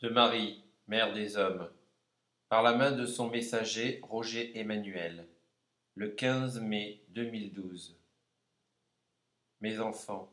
de Marie, mère des hommes, par la main de son messager Roger Emmanuel, le 15 mai 2012. Mes enfants,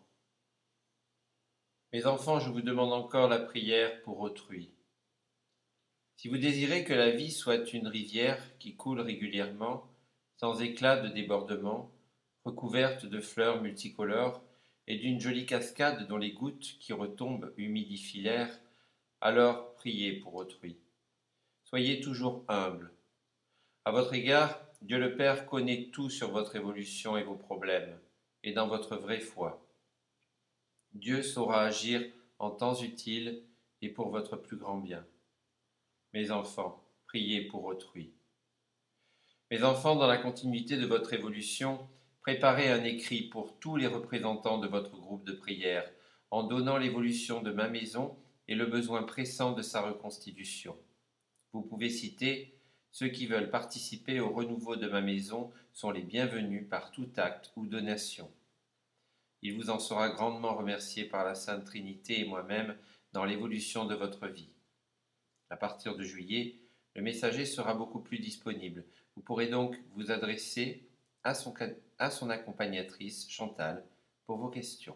je vous demande encore la prière pour autrui. Si vous désirez que la vie soit une rivière qui coule régulièrement, sans éclat de débordement, recouverte de fleurs multicolores et d'une jolie cascade dont les gouttes qui retombent humidifient l'air, alors priez pour autrui. Soyez toujours humble. À votre égard, Dieu le Père connaît tout sur votre évolution et vos problèmes, et dans votre vraie foi. Dieu saura agir en temps utile et pour votre plus grand bien. Mes enfants, priez pour autrui. Mes enfants, dans la continuité de votre évolution, préparez un écrit pour tous les représentants de votre groupe de prière, en donnant l'évolution de ma maison et le besoin pressant de sa reconstitution. Vous pouvez citer « Ceux qui veulent participer au renouveau de ma maison sont les bienvenus par tout acte ou donation. » Il vous en sera grandement remercié par la Sainte Trinité et moi-même dans l'évolution de votre vie. À partir de juillet, le messager sera beaucoup plus disponible. Vous pourrez donc vous adresser à son accompagnatrice, Chantal, pour vos questions.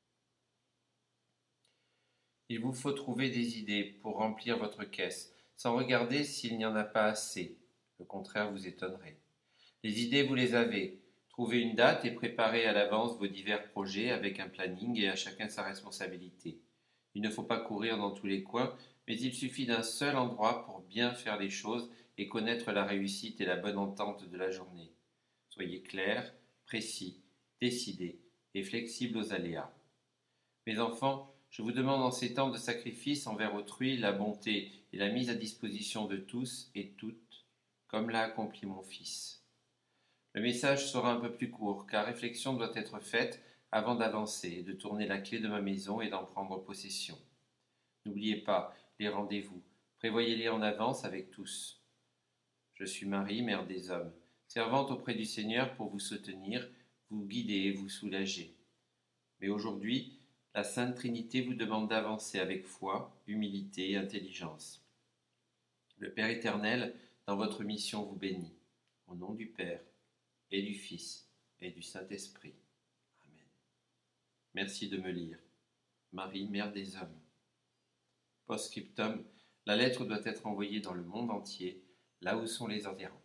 Il vous faut trouver des idées pour remplir votre caisse, sans regarder s'il n'y en a pas assez. Le contraire vous étonnerait. Les idées, vous les avez. Trouvez une date et préparez à l'avance vos divers projets avec un planning et à chacun sa responsabilité. Il ne faut pas courir dans tous les coins, mais il suffit d'un seul endroit pour bien faire les choses et connaître la réussite et la bonne entente de la journée. Soyez clair, précis, décidé et flexible aux aléas. Mes enfants, je vous demande en ces temps de sacrifice envers autrui la bonté et la mise à disposition de tous et toutes, comme l'a accompli mon Fils. Le message sera un peu plus court, car réflexion doit être faite avant d'avancer et de tourner la clé de ma maison et d'en prendre possession. N'oubliez pas les rendez-vous, prévoyez-les en avance avec tous. Je suis Marie, mère des hommes, servante auprès du Seigneur pour vous soutenir, vous guider et vous soulager. Mais aujourd'hui, la Sainte Trinité vous demande d'avancer avec foi, humilité et intelligence. Le Père éternel, dans votre mission, vous bénit. Au nom du Père, et du Fils, et du Saint-Esprit. Amen. Merci de me lire. Marie, mère des hommes. Post-scriptum, la lettre doit être envoyée dans le monde entier, là où sont les adhérents.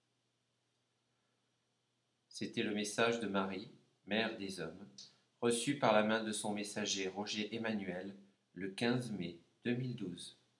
C'était le message de Marie, mère des hommes, reçu par la main de son messager Roger Emmanuel le 15 mai 2012.